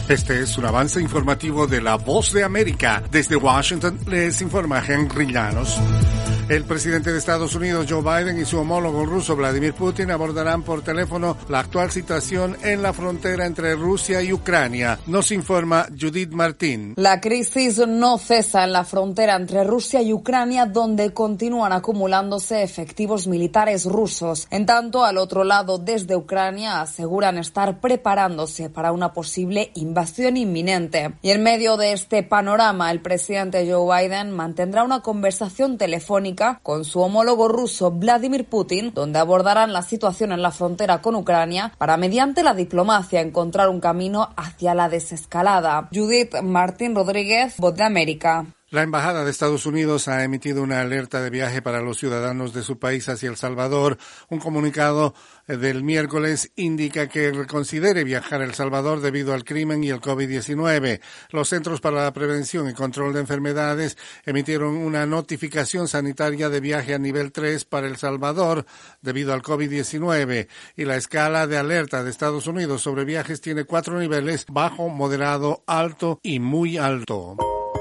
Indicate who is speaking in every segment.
Speaker 1: Este es un avance informativo de La Voz de América. Desde Washington les informa Henry Llanos. El presidente de Estados Unidos, Joe Biden, y su homólogo ruso, Vladimir Putin, abordarán por teléfono la actual situación en la frontera entre Rusia y Ucrania. Nos informa Judith Martín.
Speaker 2: La crisis no cesa en la frontera entre Rusia y Ucrania, donde continúan acumulándose efectivos militares rusos. En tanto, al otro lado, desde Ucrania, aseguran estar preparándose para una posible invasión inminente. Y en medio de este panorama, el presidente Joe Biden mantendrá una conversación telefónica con su homólogo ruso Vladimir Putin, donde abordarán la situación en la frontera con Ucrania para, mediante la diplomacia, encontrar un camino hacia la desescalada. Judith Martín Rodríguez, Voz de América.
Speaker 1: La Embajada de Estados Unidos ha emitido una alerta de viaje para los ciudadanos de su país hacia El Salvador. Un comunicado del miércoles indica que reconsidere viajar a El Salvador debido al crimen y el COVID-19. Los Centros para la Prevención y Control de Enfermedades emitieron una notificación sanitaria de viaje a nivel 3 para El Salvador debido al COVID-19. Y la escala de alerta de Estados Unidos sobre viajes tiene 4 niveles: bajo, moderado, alto y muy alto.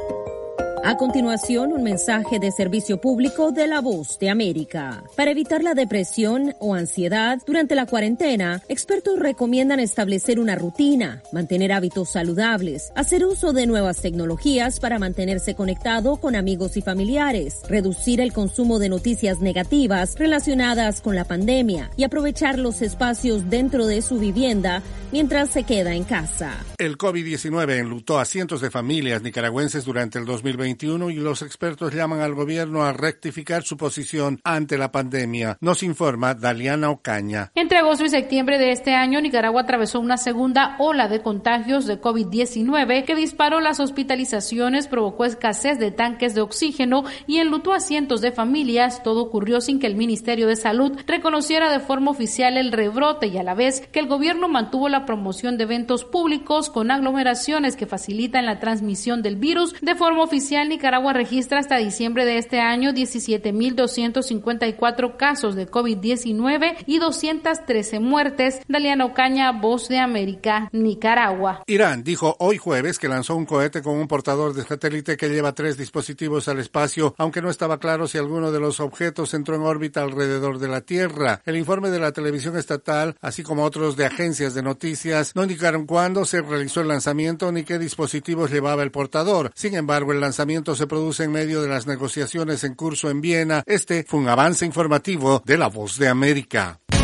Speaker 3: A continuación, un mensaje de servicio público de La Voz de América. Para evitar la depresión o ansiedad durante la cuarentena, expertos recomiendan establecer una rutina, mantener hábitos saludables, hacer uso de nuevas tecnologías para mantenerse conectado con amigos y familiares, reducir el consumo de noticias negativas relacionadas con la pandemia y aprovechar los espacios dentro de su vivienda mientras se queda en casa.
Speaker 1: El COVID-19 enlutó a cientos de familias nicaragüenses durante el 2021 y los expertos llaman al gobierno a rectificar su posición ante la pandemia. Nos informa Daliana Ocaña.
Speaker 4: Entre agosto y septiembre de este año, Nicaragua atravesó una segunda ola de contagios de COVID-19 que disparó las hospitalizaciones, provocó escasez de tanques de oxígeno y enlutó a cientos de familias. Todo ocurrió sin que el Ministerio de Salud reconociera de forma oficial el rebrote y a la vez que el gobierno mantuvo la promoción de eventos públicos con aglomeraciones que facilitan la transmisión del virus. De forma oficial, Nicaragua registra hasta diciembre de este año 17.254 casos de COVID-19 y 213 muertes. Daliana Ocaña, Voz de América, Nicaragua.
Speaker 1: Irán dijo hoy jueves que lanzó un cohete con un portador de satélite que lleva 3 dispositivos al espacio, aunque no estaba claro si alguno de los objetos entró en órbita alrededor de la Tierra. El informe de la televisión estatal, así como otros de agencias de noticias, no indicaron cuándo se realizó el lanzamiento ni qué dispositivos llevaba el portador. Sin embargo, el lanzamiento se produce en medio de las negociaciones en curso en Viena. Este fue un avance informativo de La Voz de América.